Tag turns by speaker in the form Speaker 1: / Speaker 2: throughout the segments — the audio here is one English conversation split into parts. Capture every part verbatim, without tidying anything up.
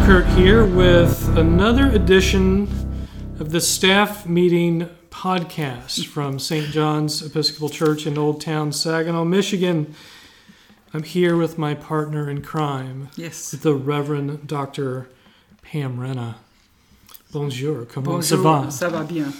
Speaker 1: Kurt here with another edition of the staff meeting podcast from Saint John's Episcopal Church in Old Town, Saginaw, Michigan. I'm here with my partner in crime,
Speaker 2: yes,
Speaker 1: the Reverend Doctor Pam Renna. Bonjour, comment
Speaker 2: Bonjour,
Speaker 1: ça va?
Speaker 2: Ça va bien.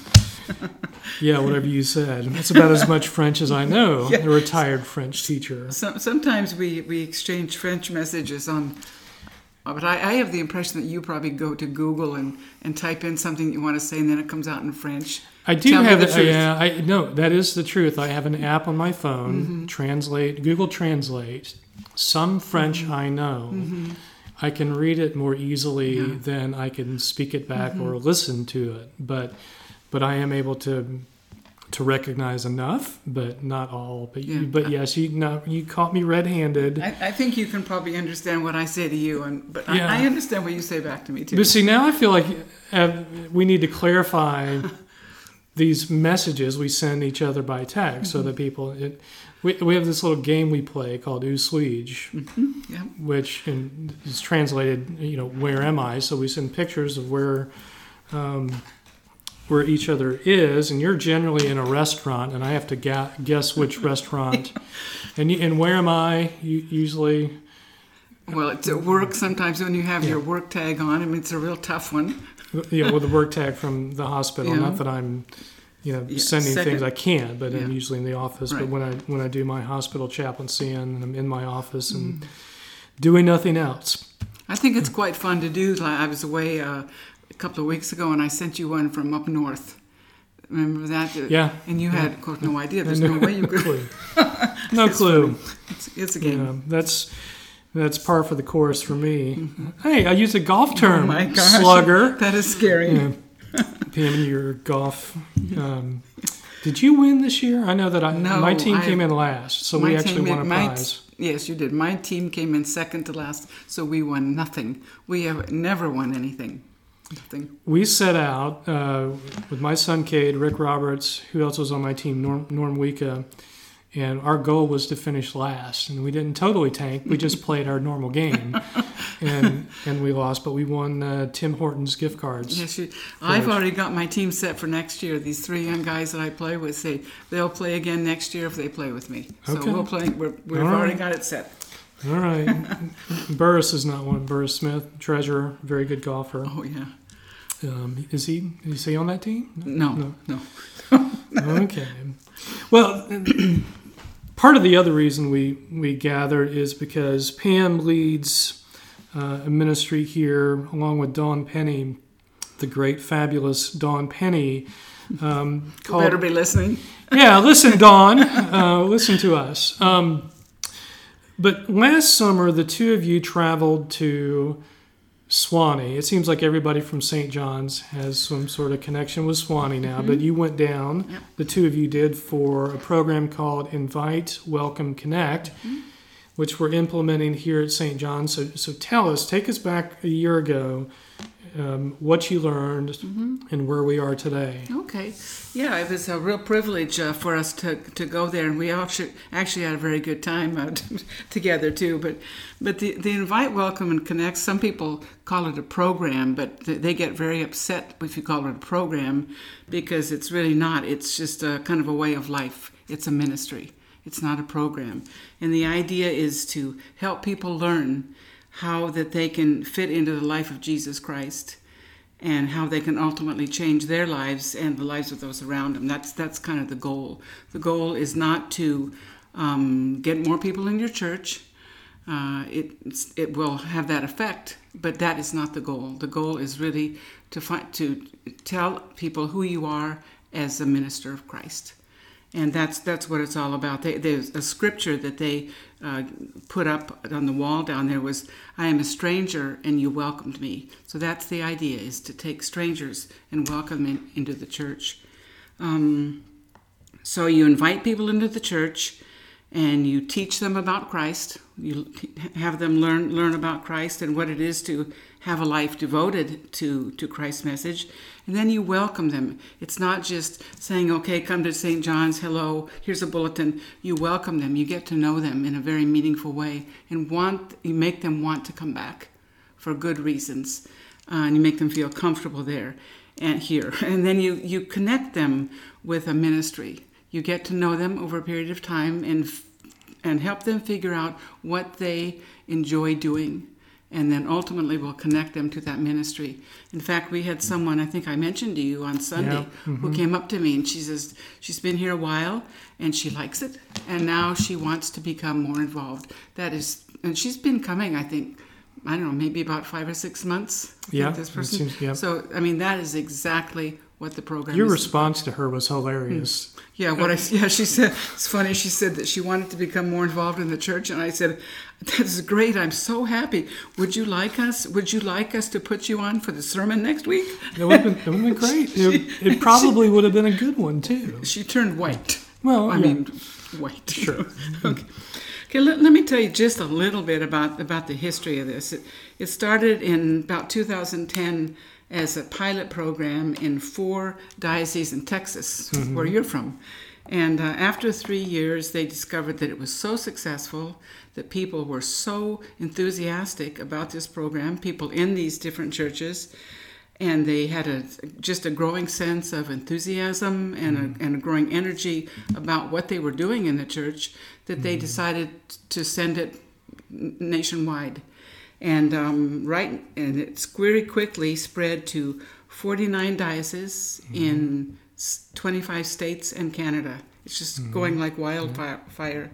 Speaker 1: Yeah, whatever you said. That's about as much French as I know.
Speaker 2: Yeah.
Speaker 1: A retired French teacher.
Speaker 2: So, sometimes we, we exchange French messages on, but I, I have the impression that you probably go to Google and, and type in something you want to say, and then it comes out in French.
Speaker 1: I do
Speaker 2: Tell me
Speaker 1: have
Speaker 2: the
Speaker 1: it.
Speaker 2: truth.
Speaker 1: Yeah, I no, that is the truth. I have an app on my phone,
Speaker 2: Mm-hmm.
Speaker 1: Translate, Google Translate. Some French
Speaker 2: Mm-hmm.
Speaker 1: I know.
Speaker 2: Mm-hmm.
Speaker 1: I can read it more easily
Speaker 2: Yeah.
Speaker 1: than I can speak it back
Speaker 2: Mm-hmm.
Speaker 1: or listen to it. But but I am able to to recognize enough, but not all. But
Speaker 2: Yeah.
Speaker 1: you, but yes, you no, you caught me red-handed.
Speaker 2: I, I think you can probably understand what I say to you, and but
Speaker 1: Yeah.
Speaker 2: I, I understand what you say back to me too.
Speaker 1: But see, now I feel like uh, we need to clarify these messages we send each other by text, so that people. It, we we have this little game we play called Uswij,
Speaker 2: Mm-hmm. Yeah.
Speaker 1: which in, is translated, you know, where am I? So we send pictures of where um, where each other is, and you're generally in a restaurant, and I have to ga- guess which restaurant. And you, and where am I? You usually.
Speaker 2: Well, it's at work sometimes when you have
Speaker 1: Yeah.
Speaker 2: your work tag on. I mean, it's a real tough one.
Speaker 1: You know, with the work tag from the hospital.
Speaker 2: Yeah.
Speaker 1: Not that I'm, you know,
Speaker 2: Yeah,
Speaker 1: sending
Speaker 2: second-
Speaker 1: things I can, but I'm
Speaker 2: Yeah.
Speaker 1: usually in the office.
Speaker 2: Right.
Speaker 1: But when I when I do my hospital chaplaincy and I'm in my office and
Speaker 2: Mm.
Speaker 1: doing nothing else.
Speaker 2: I think it's quite fun to do. Like, I was away uh, a couple of weeks ago, and I sent you one from up north. Remember that?
Speaker 1: Yeah.
Speaker 2: And you had, of course, no idea. There's
Speaker 1: No
Speaker 2: no way you could.
Speaker 1: clue. No
Speaker 2: It's
Speaker 1: clue.
Speaker 2: It's, it's a game.
Speaker 1: Yeah, that's that's par for the course for me. Hey, I used a golf term.
Speaker 2: Oh my gosh.
Speaker 1: Slugger.
Speaker 2: That is scary.
Speaker 1: Yeah. Pam, your golf. Um, did you win this year? I know that I
Speaker 2: No,
Speaker 1: my team
Speaker 2: I-
Speaker 1: came in last, so
Speaker 2: My
Speaker 1: we actually
Speaker 2: team-
Speaker 1: won a
Speaker 2: my
Speaker 1: prize.
Speaker 2: t- Yes, you did. My team came in second to last, so we won nothing. We have never won anything. Nothing.
Speaker 1: We set out uh, with my son Cade, Rick Roberts, who else was on my team, Norm, Norm Wika, and our goal was to finish last. And we didn't totally tank; we just played our normal game, and and we lost. But we won uh, Tim Hortons gift cards.
Speaker 2: Yes, you, I've
Speaker 1: Finish.
Speaker 2: already got my team set for next year. These three young guys that I play with say they'll play again next year if they play with me. So
Speaker 1: Okay.
Speaker 2: we'll play. We're, we've
Speaker 1: All right.
Speaker 2: already got it set.
Speaker 1: All right, Burris is not one. Burris Smith, treasurer, very good golfer.
Speaker 2: Oh yeah.
Speaker 1: Um, is he? Is he on that team?
Speaker 2: No, no.
Speaker 1: Okay. Well, part of the other reason we, we gathered is because Pam leads uh, a ministry here along with Dawn Penny, the great, fabulous Dawn Penny. Um,
Speaker 2: You
Speaker 1: called,
Speaker 2: better be listening.
Speaker 1: yeah, listen, Dawn. Uh, listen to us. Um, but last summer, the two of you traveled to Swanee. It seems like everybody from Saint John's has some sort of connection with Swanee now, but you went down,
Speaker 2: Yep.
Speaker 1: the two of you did, for a program called Invite, Welcome, Connect, which we're implementing here at Saint John's. So, so tell us, take us back a year ago, um, what you learned and where we are today.
Speaker 2: Okay. Yeah, it was a real privilege uh, for us to, to go there, and we actually actually had a very good time uh, together too. But but the, the Invite, Welcome, and Connect, some people call it a program, but th- they get very upset if you call it a program because it's really not. It's just a kind of a way of life. It's a ministry. It's not a program. And the idea is to help people learn how that they can fit into the life of Jesus Christ and how they can ultimately change their lives and the lives of those around them. That's that's kind of the goal. The goal is not to um, get more people in your church. Uh, it it will have that effect, but that is not the goal. The goal is really to find, to tell people who you are as a minister of Christ. And that's that's what it's all about. They, there's a scripture that they uh, put up on the wall down there was, "I am a stranger and you welcomed me." So that's the idea, is to take strangers and welcome them in, into the church. Um, so you invite people into the church and you teach them about Christ. You have them learn learn about Christ and what it is to have a life devoted to, to Christ's message. And then you welcome them. It's not just saying, okay, come to Saint John's, hello, here's a bulletin. You welcome them. You get to know them in a very meaningful way and want you make them want to come back for good reasons, uh, and you make them feel comfortable there and here. And then you, you connect them with a ministry. You get to know them over a period of time and and help them figure out what they enjoy doing. And then ultimately we'll connect them to that ministry. In fact, we had someone, I think I mentioned to you on Sunday,
Speaker 1: yeah. mm-hmm.
Speaker 2: who came up to me and she says she's been here a while and she likes it. And now she wants to become more involved. That is, and she's been coming, I think, I don't know, maybe about five or six months. I
Speaker 1: Yeah.
Speaker 2: think, this person.
Speaker 1: Seems, yeah.
Speaker 2: So, I mean, that is exactly what the program
Speaker 1: Your
Speaker 2: is.
Speaker 1: response to her was hilarious.
Speaker 2: Yeah, what I yeah she said it's funny. She said that she wanted to become more involved in the church, and I said, "That's great. I'm so happy. Would you like us? Would you like us to put you on for the sermon next week?"
Speaker 1: It would have been, it would have been great. It, it probably would have been a good one too.
Speaker 2: She turned white.
Speaker 1: Well,
Speaker 2: I
Speaker 1: yeah.
Speaker 2: mean, white.
Speaker 1: Sure.
Speaker 2: Okay. Okay. Let, let me tell you just a little bit about about the history of this. It, it started in about two thousand ten. As a pilot program in four dioceses in Texas, mm-hmm. where you're from. And uh, after three years, they discovered that it was so successful, that people were so enthusiastic about this program, people in these different churches, and they had a just a growing sense of enthusiasm and, mm-hmm. a, and a growing energy about what they were doing in the church, that mm-hmm. they decided to send it nationwide. And um, right, and it's very quickly spread to forty-nine dioceses mm-hmm. in twenty-five states and Canada. It's just mm-hmm. going like wildfire. Mm-hmm.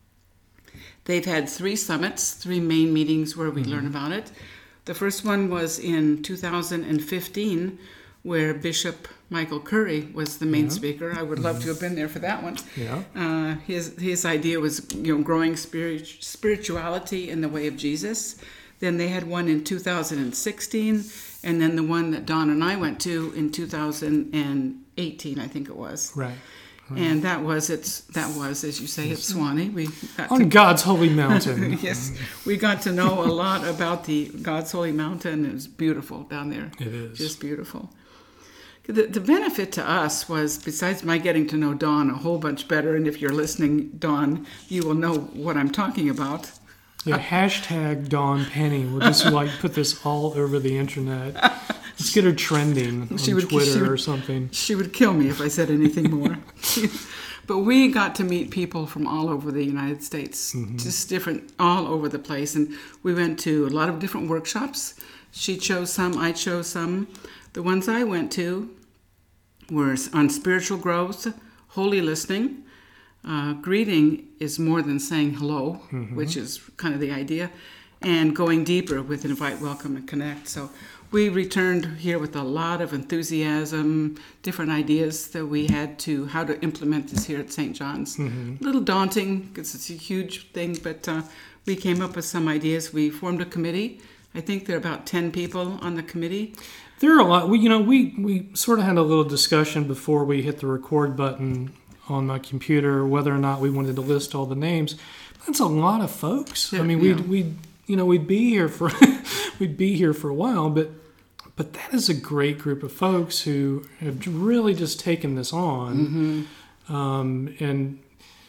Speaker 2: They've had three summits, three main meetings where we mm-hmm. learn about it. The first one was in two thousand fifteen, where Bishop Michael Curry was the main yeah. speaker. I would love mm-hmm. to have been there for that one.
Speaker 1: Yeah.
Speaker 2: Uh, his his idea was, you know, growing spirit, spirituality in the way of Jesus. Then they had one in two thousand sixteen, and then the one that Don and I went to in two thousand eighteen, I think it was.
Speaker 1: Right. right.
Speaker 2: And that was it's that was, as you say, at Swanee. We got
Speaker 1: on
Speaker 2: to,
Speaker 1: God's holy mountain.
Speaker 2: Yes, we got to know a lot about the God's holy mountain. It was beautiful down there.
Speaker 1: It is
Speaker 2: just beautiful. The, the benefit to us was, besides my getting to know Don a whole bunch better, and if you're listening, Don, you will know what I'm talking about.
Speaker 1: Yeah, hashtag Dawn Penny. We'll just like put this all over the internet. Let's get her trending on
Speaker 2: she would,
Speaker 1: Twitter
Speaker 2: she would,
Speaker 1: or something.
Speaker 2: She would kill me if I said anything more. But we got to meet people from all over the United States, mm-hmm. just different, all over the place. And we went to a lot of different workshops. She chose some, I chose some. The ones I went to were on spiritual growth, holy listening. Uh, greeting is more than saying hello, mm-hmm. which is kind of the idea, and going deeper with invite, welcome, and connect. So we returned here with a lot of enthusiasm, different ideas that we had to how to implement this here at Saint John's. Mm-hmm. A little daunting because it's a huge thing, but uh, we came up with some ideas. We formed a committee. I think there are about ten people on the committee.
Speaker 1: There are a lot. We, you know, we, we sort of had a little discussion before we hit the record button on my computer whether or not we wanted to list all the names. That's a lot of folks.
Speaker 2: Yeah,
Speaker 1: I mean,
Speaker 2: yeah.
Speaker 1: we'd we you know we'd be here for we'd be here for a while, but but that is a great group of folks who have really just taken this on, mm-hmm. um, and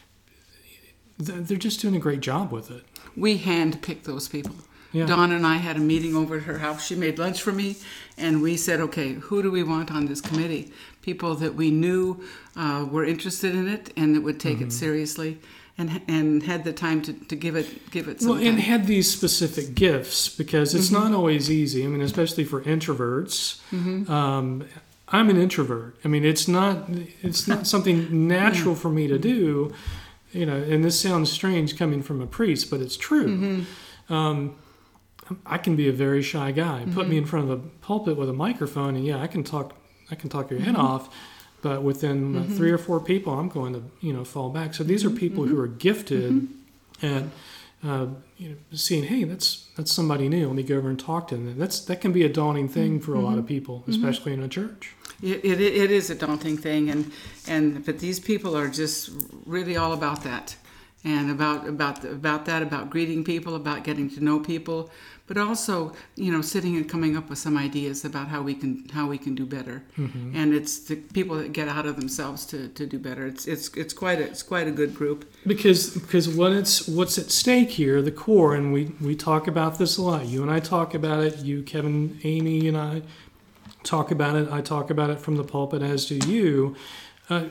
Speaker 1: they're just doing a great job with it.
Speaker 2: We handpicked those people.
Speaker 1: Yeah.
Speaker 2: Dawn and I had a meeting over at her house. She made lunch for me, and we said, okay, who do we want on this committee? People that we knew uh, were interested in it and that would take mm-hmm. it seriously, and and had the time to, to give it give it some
Speaker 1: well,
Speaker 2: time.
Speaker 1: And had these specific gifts, because it's mm-hmm. not always easy. I mean, especially for introverts. Mm-hmm. Um, I'm an introvert. I mean, it's not it's not something natural for me to do. You know, and this sounds strange coming from a priest, but it's true. Mm-hmm. Um, I can be a very shy guy. Mm-hmm. Put me in front of a pulpit with a microphone, and yeah, I can talk. I can talk your head mm-hmm. off. But within mm-hmm. uh, three or four people, I'm going to you know fall back. So these are people mm-hmm. who are gifted mm-hmm. at uh, you know, seeing, hey, that's that's somebody new. Let me go over and talk to them. That's that can be a daunting thing mm-hmm. for a lot of people, especially mm-hmm. in a church.
Speaker 2: It, it it is a daunting thing, and and but these people are just really all about that. and about about the, about that, about greeting people, about getting to know people, but also, you know, sitting and coming up with some ideas about how we can how we can do better. Mm-hmm. And it's the people that get out of themselves to, to do better. It's it's it's quite a it's quite a good group.
Speaker 1: Because because what it's what's at stake here, the core, and we we talk about this a lot. You and I talk about it. You, Kevin, Amy, and I talk about it. I talk about it from the pulpit, as do you. Uh,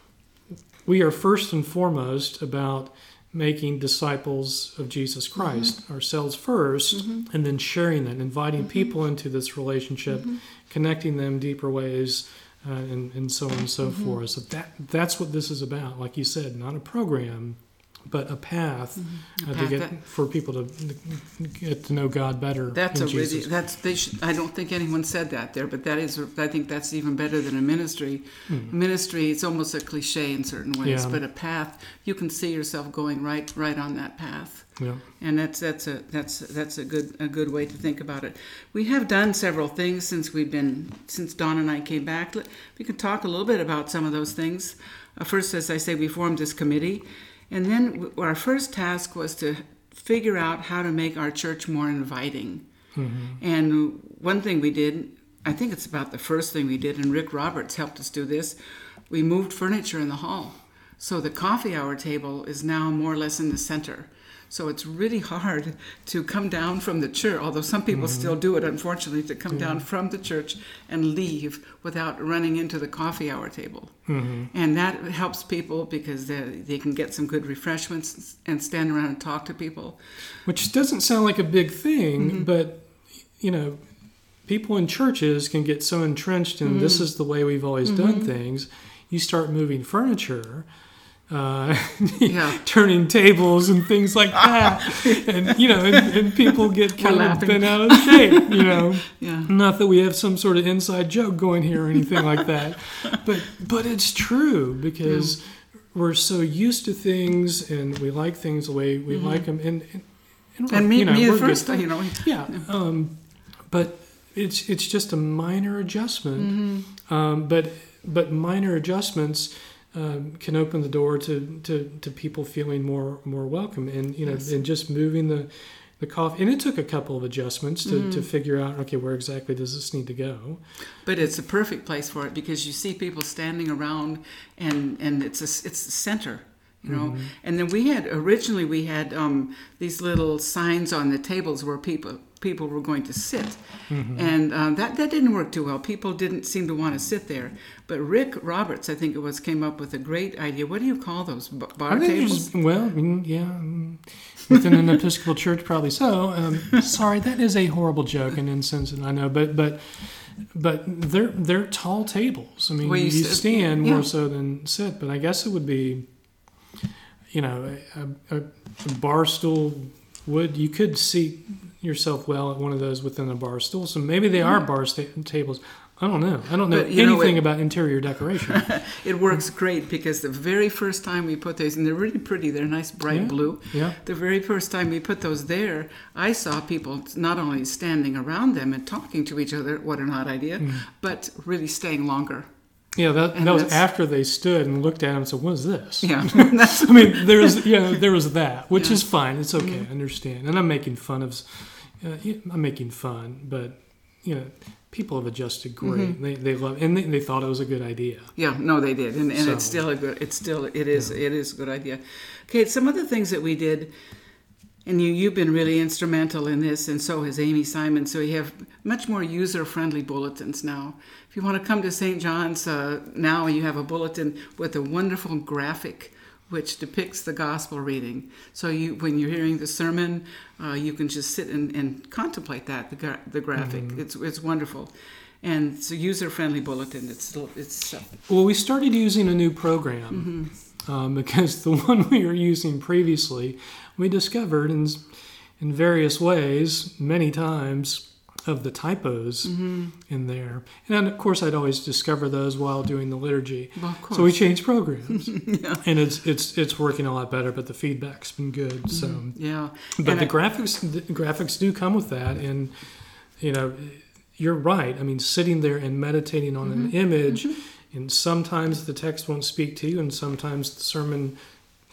Speaker 1: we are first and foremost about making disciples of Jesus Christ, mm-hmm. ourselves first, mm-hmm. and then sharing that, inviting mm-hmm. people into this relationship, mm-hmm. connecting them deeper ways, uh, and, and so on and so mm-hmm. forth. So that that's what this is about. Like you said, not a program, but a path, mm-hmm. a uh, path to get that, for people to get to know God better.
Speaker 2: That's a
Speaker 1: Jesus.
Speaker 2: really that's they should. I don't think anyone said that there, but that is. I think that's even better than a ministry. Mm-hmm. Ministry, it's almost a cliche in certain ways, yeah. but a path, you can see yourself going right right on that path.
Speaker 1: Yeah.
Speaker 2: And that's that's a that's that's a good a good way to think about it. We have done several things since we've been since Don and I came back. We could talk a little bit about some of those things. Uh, first, as I say, we formed this committee. And then our first task was to figure out how to make our church more inviting. Mm-hmm. And one thing we did, I think it's about the first thing we did, and Rick Roberts helped us do this, we moved furniture in the hall. So the coffee hour table is now more or less in the center. So it's really hard to come down from the church, although some people mm-hmm. still do it, unfortunately, to come yeah. down from the church and leave without running into the coffee hour table. Mm-hmm. And that helps people because they, they can get some good refreshments and stand around and talk to people.
Speaker 1: Which doesn't sound like a big thing, mm-hmm. but, you know, people in churches can get so entrenched in mm-hmm. this is the way we've always mm-hmm. done things. You start moving furniture, uh, yeah. turning tables and things like that, and you know, and, and people get kind of bent out of shape. You know,
Speaker 2: yeah.
Speaker 1: not that we have some sort of inside joke going here or anything like that, but but it's true because yeah. we're so used to things and we like things the way we mm-hmm. like them, and and,
Speaker 2: and, and me,
Speaker 1: you know,
Speaker 2: me the first, you know,
Speaker 1: yeah, um, but it's it's just a minor adjustment, mm-hmm. um, but but minor adjustments. Um, can open the door to, to, to people feeling more more welcome, and you know, yes. and just moving the the coffee. And it took a couple of adjustments to, mm-hmm. to figure out, okay, where exactly does this need to go?
Speaker 2: But it's a perfect place for it because you see people standing around, and, and it's a, it's the center, you know. Mm-hmm. And then we had originally we had um, these little signs on the tables where people. people were going to sit. Mm-hmm. And um, that, that didn't work too well. People didn't seem to want to sit there. But Rick Roberts, I think it was, came up with a great idea. What do you call those, bar tables?
Speaker 1: Just, well, yeah, within an Episcopal church, probably so. Um, sorry, that is a horrible joke and insensitive, I know. But but but they're they're tall tables. I mean, well, you, you stand yeah. more so than sit. But I guess it would be, you know, a, a, a bar stool would, you could seat yourself well at one of those within a bar stool. So maybe they are bar sta- tables. I don't know. I don't know but, anything know, it, about interior decoration.
Speaker 2: It works great because the very first time we put those, and they're really pretty, they're nice bright
Speaker 1: yeah,
Speaker 2: blue.
Speaker 1: Yeah.
Speaker 2: The very first time we put those there, I saw people not only standing around them and talking to each other, what an odd idea, mm. but really staying longer.
Speaker 1: Yeah, that, that was after they stood and looked at him and said, what is this?
Speaker 2: Yeah.
Speaker 1: I mean, there was, yeah, there was that, which
Speaker 2: yeah.
Speaker 1: is fine. It's okay.
Speaker 2: Mm-hmm.
Speaker 1: I understand. And I'm making fun of, uh, I'm making fun, but, you know, people have adjusted great. Mm-hmm. They they love, and they, they thought it was a good idea.
Speaker 2: Yeah, no, they did. And, and
Speaker 1: so,
Speaker 2: it's still a good, it's still, it is,
Speaker 1: yeah.
Speaker 2: it is a good idea. Okay, some of the things that we did, and you, you've been really instrumental in this, and so has Amy Simon. So you have much more user-friendly bulletins now. If you want to come to Saint John's uh, now, you have a bulletin with a wonderful graphic which depicts the gospel reading. So you, when you're hearing the sermon, uh, you can just sit and, and contemplate that, the, gra- the graphic. Mm-hmm. It's it's wonderful. And it's a user-friendly bulletin. It's it's. Uh,
Speaker 1: well, we started using a new program mm-hmm. um, because the one we were using previously, we discovered in in various ways, many times, of the typos mm-hmm. in there. And of course, I'd always discover those while doing the liturgy.
Speaker 2: Well, of course.
Speaker 1: So we changed programs.
Speaker 2: yeah.
Speaker 1: And it's it's it's working a lot better, but the feedback's been good. Mm-hmm. So
Speaker 2: yeah.
Speaker 1: But
Speaker 2: and
Speaker 1: the
Speaker 2: I,
Speaker 1: graphics the graphics do come with that, and you know, you're right. I mean, sitting there and meditating on mm-hmm. an image, mm-hmm. and sometimes the text won't speak to you, and sometimes the sermon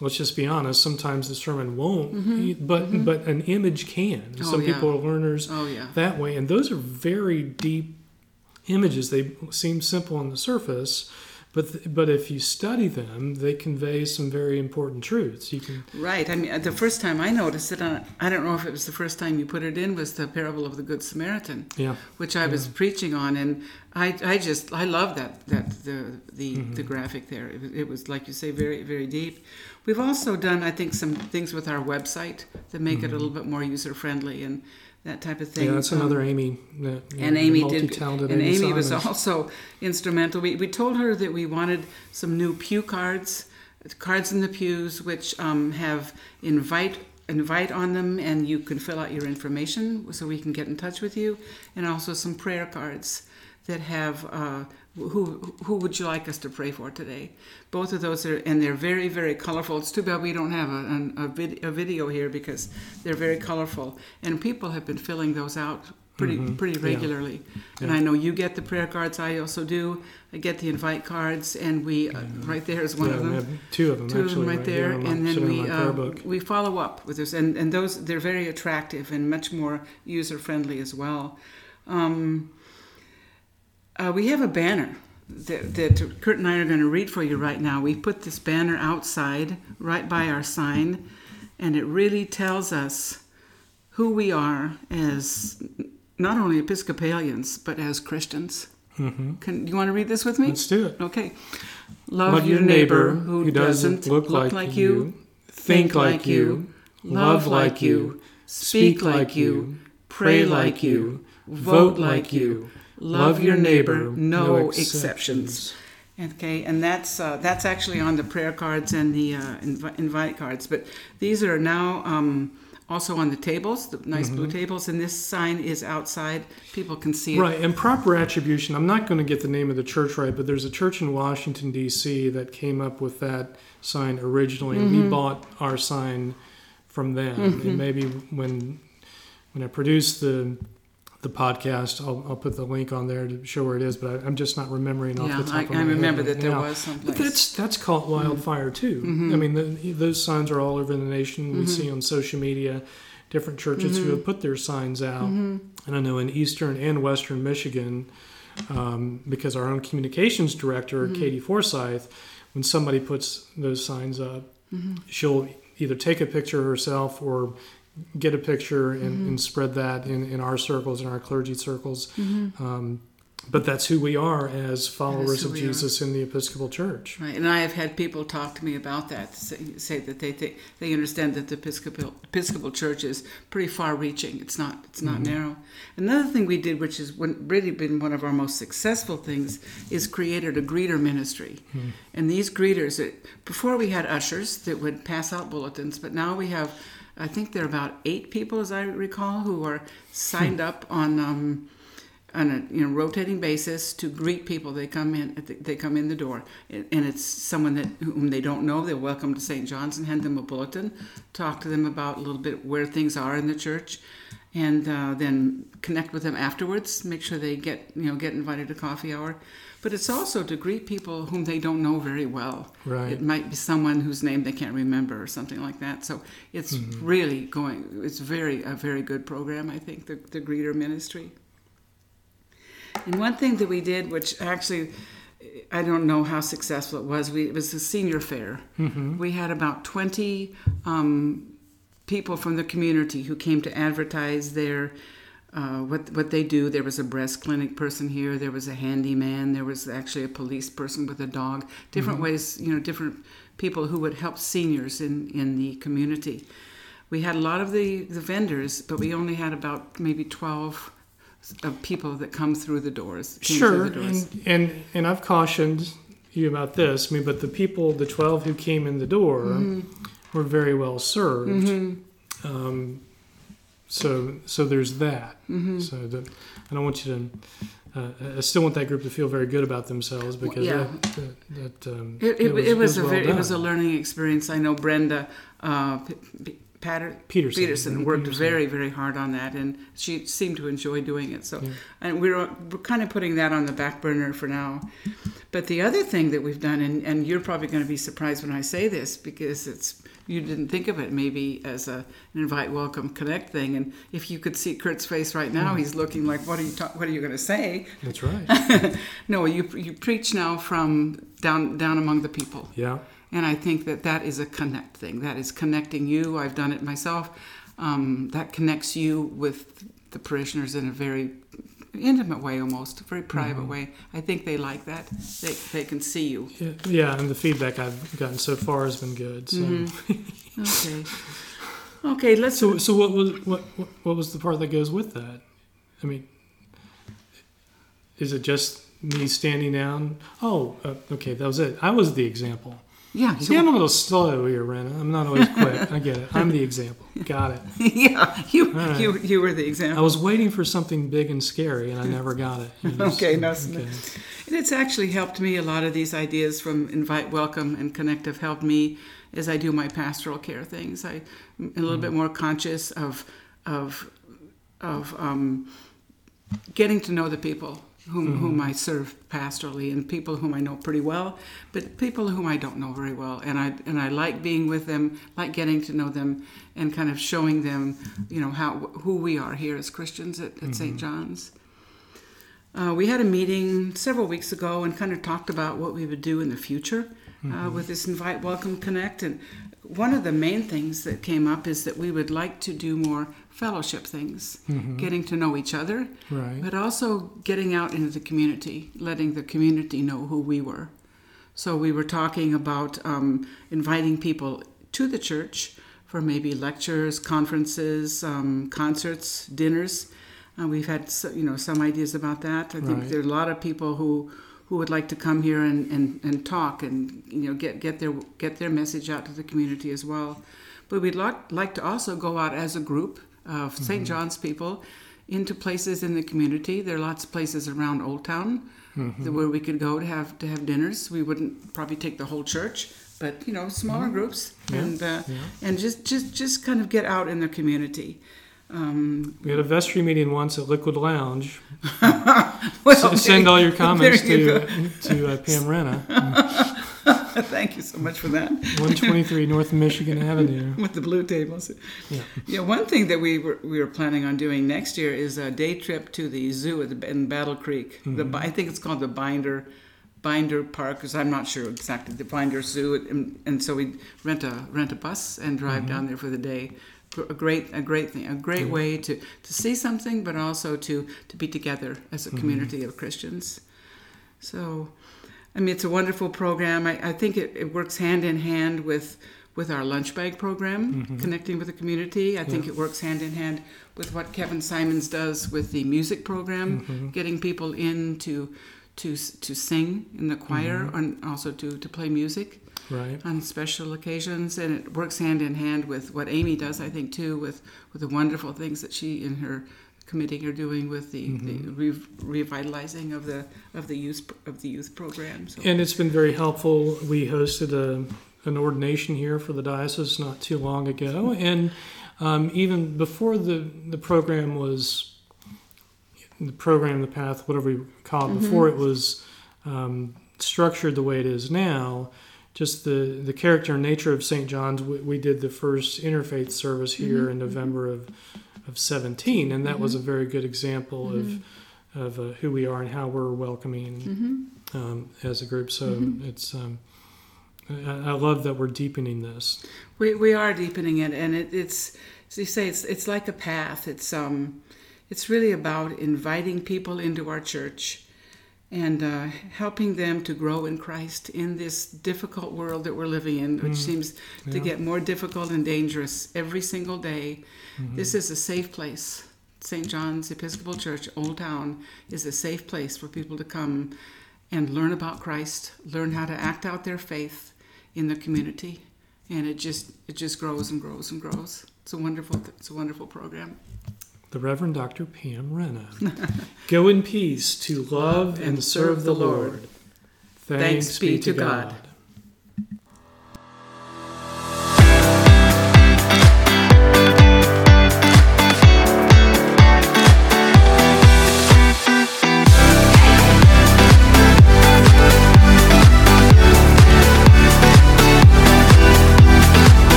Speaker 1: let's just be honest, sometimes the sermon won't,
Speaker 2: Mm-hmm.
Speaker 1: but
Speaker 2: Mm-hmm.
Speaker 1: but an image can.
Speaker 2: Oh,
Speaker 1: Some
Speaker 2: yeah.
Speaker 1: people are learners
Speaker 2: Oh, yeah.
Speaker 1: that way, and those are very deep images. They seem simple on the surface, but but if you study them, they convey some very important truths. You can
Speaker 2: Right. I mean, the first time I noticed it, uh, I don't know if it was the first time you put it in, was the parable of the Good Samaritan,
Speaker 1: yeah
Speaker 2: which I was preaching on, and I, I just I love that that the the,
Speaker 1: Mm-hmm.
Speaker 2: the graphic there. It was, it was like you say, very very deep. We've also done, I think, some things with our website that make it a little bit more user friendly and that type of thing.
Speaker 1: yeah that's
Speaker 2: Um,
Speaker 1: another Amy. That,
Speaker 2: and Amy did,
Speaker 1: multi-talented
Speaker 2: and
Speaker 1: Amy
Speaker 2: Amy was
Speaker 1: Simons.
Speaker 2: also instrumental. We we told her that we wanted some new pew cards, cards in the pews, which um, have invite invite on them, and you can fill out your information so we can get in touch with you, and also some prayer cards that have uh, who who would you like us to pray for today? Both of those are, and they're very very colorful. It's too bad we don't have a an, a, vid, a video here because they're very colorful, and people have been filling those out pretty
Speaker 1: Mhm.
Speaker 2: pretty
Speaker 1: Yeah.
Speaker 2: regularly. And
Speaker 1: Yeah.
Speaker 2: I know you get the prayer cards. I also do. I get the invite cards, and we uh, right there is one
Speaker 1: yeah,
Speaker 2: of
Speaker 1: we
Speaker 2: them.
Speaker 1: have two of them
Speaker 2: Two of
Speaker 1: actually
Speaker 2: them right there,
Speaker 1: here on my-
Speaker 2: and then
Speaker 1: sitting on
Speaker 2: we
Speaker 1: my prayer
Speaker 2: uh,
Speaker 1: book.
Speaker 2: we follow up with this, and and those they're very attractive and much more user friendly as well. Um, uh, we have a banner that, that Kurt and I are going to read for you right now. We put this banner outside, right by our sign, and it really tells us who we are as not only Episcopalians but as Christians.
Speaker 1: Mm-hmm.
Speaker 2: Can you want to read this with me?
Speaker 1: Let's do it.
Speaker 2: Okay. Love, your neighbor who doesn't
Speaker 1: look, like, you, think like you, love like you, speak like you, pray like you, vote like you, love your neighbor, no exceptions.
Speaker 2: Okay, and that's uh, that's actually on the prayer cards and the uh, invi- invite cards. But these are now um, also on the tables, the nice
Speaker 1: Mm-hmm.
Speaker 2: blue tables, and this sign is outside. People can see it.
Speaker 1: Right, and proper attribution. I'm not going to get the name of the church right, but there's a church in Washington, D C that came up with that sign originally, and
Speaker 2: Mm-hmm.
Speaker 1: we bought our sign from them. And maybe when when I produce the the podcast, I'll, I'll put the link on there to show where it is, but I, I'm just not remembering off
Speaker 2: Yeah,
Speaker 1: the top
Speaker 2: I,
Speaker 1: of my
Speaker 2: I remember
Speaker 1: head
Speaker 2: that there
Speaker 1: right now.
Speaker 2: was
Speaker 1: But
Speaker 2: someplace.
Speaker 1: that's that's caught wildfire too. I mean, the, those signs are all over the nation. We see on social media different churches who have put their signs out, and I know in Eastern and Western Michigan, um, because our own communications director, Katie Forsyth, when somebody puts those signs up, she'll either take a picture herself or get a picture and,
Speaker 2: Mm-hmm.
Speaker 1: and spread that in, in our circles, in our clergy circles.
Speaker 2: Mm-hmm.
Speaker 1: Um, but that's who we are as followers
Speaker 2: who
Speaker 1: of
Speaker 2: we
Speaker 1: Jesus in the Episcopal Church.
Speaker 2: Right, and I have had people talk to me about that, say, say that they think they understand that the Episcopal Episcopal Church is pretty far-reaching. It's not it's not narrow. Another thing we did, which has one- really been one of our most successful things, is created a greeter ministry. And these greeters, it, before we had ushers that would pass out bulletins, but now we have, I think there are about eight people, as I recall, who are signed up on. Um, on a you know rotating basis to greet people. They come in at the, they come in the door, and it's someone that whom they don't know. They're welcome to Saint John's and hand them a bulletin, talk to them about a little bit where things are in the church, and uh, then connect with them afterwards. Make sure they get you know get invited to coffee hour. But it's also to greet people whom they don't know very well.
Speaker 1: Right.
Speaker 2: It might be someone whose name they can't remember or something like that. So it's
Speaker 1: Mm-hmm.
Speaker 2: really going. It's very a very good program. I think the the greeter ministry. And one thing that we did, which actually I don't know how successful it was, we, it was a senior fair.
Speaker 1: Mm-hmm.
Speaker 2: We had about twenty um, people from the community who came to advertise their uh, what what they do. There was a breast clinic person here. There was a handyman. There was actually a police person with a dog. Different
Speaker 1: Mm-hmm.
Speaker 2: ways, you know, different people who would help seniors in, in the community. We had a lot of the, the vendors, but we only had about maybe twelve of people that come through the doors. came
Speaker 1: Sure,
Speaker 2: through the doors.
Speaker 1: and, and and I've cautioned you about this. I mean, but the people, the twelve who came in the door,
Speaker 2: Mm-hmm.
Speaker 1: were very well served. Um, so so there's that.
Speaker 2: Mm-hmm.
Speaker 1: So the, I don't want you to. Uh, I still want that group to feel very good about themselves because
Speaker 2: Yeah.
Speaker 1: that, that, that um,
Speaker 2: It, it, it was,
Speaker 1: well
Speaker 2: a very, it was a
Speaker 1: done.
Speaker 2: learning experience. I know Brenda uh, P- P- Patter-
Speaker 1: Peterson.
Speaker 2: Peterson worked
Speaker 1: Peterson.
Speaker 2: very, very hard on that, and she seemed to enjoy doing it. So,
Speaker 1: Yeah.
Speaker 2: and we're, we're kind of putting that on the back burner for now. But the other thing that we've done, and, and you're probably going to be surprised when I say this, because it's you didn't think of it maybe as a, an invite, welcome, connect thing. And if you could see Kurt's face right now, he's looking like, "What are you? Ta- what are you going to say?"
Speaker 1: That's right.
Speaker 2: No, you you preach now from down down among the people.
Speaker 1: Yeah.
Speaker 2: And I think that that is a connect thing. That is connecting you. I've done it myself. Um, that connects you with the parishioners in a very intimate way, almost a very private
Speaker 1: Mm-hmm.
Speaker 2: way. I think they like that. They they can see you.
Speaker 1: yeah. Yeah, and the feedback I've gotten so far has been good. So,
Speaker 2: Mm-hmm. Okay. Okay. Let's.
Speaker 1: so, so what was what what what was the part that goes with that? I mean, is it just me standing down? Oh, uh, okay, that was it. I was the example.
Speaker 2: yeah.
Speaker 1: See, I'm a little slow here, Rena. I'm not always quick. I get it. I'm the example. Got it.
Speaker 2: yeah. You
Speaker 1: All right.
Speaker 2: you you were the
Speaker 1: I
Speaker 2: example.
Speaker 1: was waiting for something big and scary, and I never got it. You just-
Speaker 2: Okay, no,
Speaker 1: okay.
Speaker 2: And it's actually helped me. A lot of these ideas from Invite, Welcome, and Connect have helped me as I do my pastoral care things. I'm a little bit more conscious of of of um, getting to know the people whom,
Speaker 1: Mm-hmm.
Speaker 2: whom I serve pastorally, and people whom I know pretty well, but people whom I don't know very well. And I and I like being with them, like getting to know them, and kind of showing them, you know, how who we are here as Christians at, at
Speaker 1: Mm-hmm.
Speaker 2: Saint John's. Uh, we had a meeting several weeks ago and kind of talked about what we would do in the future uh, with this Invite, Welcome, Connect. And one of the main things that came up is that we would like to do more fellowship things, getting to know each other,
Speaker 1: Right.
Speaker 2: but also getting out into the community, letting the community know who we were. So we were talking about um, inviting people to the church for maybe lectures, conferences, um, concerts, dinners. Uh, we've had, so- you know, some ideas about that. I think
Speaker 1: Right.
Speaker 2: there are a lot of people who, who would like to come here and, and, and talk and, you know, get, get their get their message out to the community as well. But we'd like, like to also go out as a group of Saint John's people into places in the community. There are lots of places around Old Town that where we could go to have to have dinners. We wouldn't probably take the whole church, but you know, smaller groups,
Speaker 1: Yeah.
Speaker 2: and uh,
Speaker 1: Yeah.
Speaker 2: and just, just just kind of get out in the community. Um,
Speaker 1: We had a vestry meeting once at Liquid Lounge.
Speaker 2: well,
Speaker 1: S- Send all your comments
Speaker 2: there you
Speaker 1: to
Speaker 2: go.
Speaker 1: to uh, Pam Rena,
Speaker 2: Thank you so much for that.
Speaker 1: one twenty-three North Michigan Avenue.
Speaker 2: With the blue tables.
Speaker 1: Yeah.
Speaker 2: Yeah, one thing that we were we were planning on doing next year is a day trip to the zoo at the, in Battle Creek. The I think it's called the Binder Binder Park, because I'm not sure exactly the Binder Zoo, and, and so we rent a rent a bus and drive down there for the day. A great a great thing, a great way to, to see something, but also to, to be together as a community of Christians. So, I mean, it's a wonderful program. I, I think it, it works hand in hand with with our lunch bag program, connecting with the community. I think
Speaker 1: Yeah.
Speaker 2: it works hand in hand with what Kevin Simons does with the music program, getting people in to to to sing in the choir and also to, to play music
Speaker 1: Right.
Speaker 2: on special occasions. And it works hand in hand with what Amy does, I think, too, with, with the wonderful things that she and her committee are doing with the, the re- revitalizing of the of the youth of the youth program. So.
Speaker 1: And it's been very helpful. We hosted a, an ordination here for the diocese not too long ago, and um, even before the the program was the program, the path, whatever we call it, before it was um, structured the way it is now. Just the, the character and nature of Saint John's, we, we did the first interfaith service here in November of, of seventeen, and that was a very good example of of uh, who we are and how we're welcoming um, as a group. So it's um, I, I love that we're deepening this.
Speaker 2: We we are deepening it, and it, it's as you say, it's it's like a path. It's um, it's really about inviting people into our church and uh, helping them to grow in Christ in this difficult world that we're living in, which seems to
Speaker 1: Yeah.
Speaker 2: get more difficult and dangerous every single day. This is a safe place. Saint John's Episcopal Church, Old Town, is a safe place for people to come and learn about Christ, learn how to act out their faith in the community, and it just it just grows and grows and grows. It's a wonderful it's a wonderful program.
Speaker 1: The Reverend Doctor Pam Rena. Go in peace to love and serve the Lord. Thanks, be to God.